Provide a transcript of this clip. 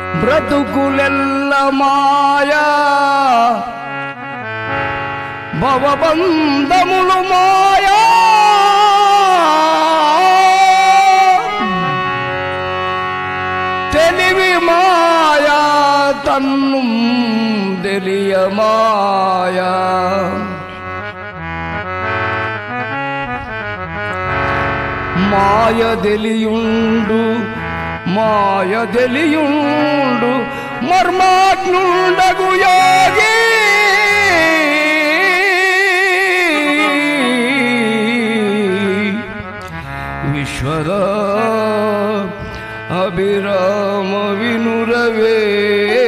బ్రతుకులెల్ల మాయా భవబంధములు మాయా తెలివి మాయా తన్ను తెలియ మాయా మాయ తెలియుండు మాయ తెలియుండు మర్మాగ్నుండగు యోగి విశ్వద అభిరామ వినురవే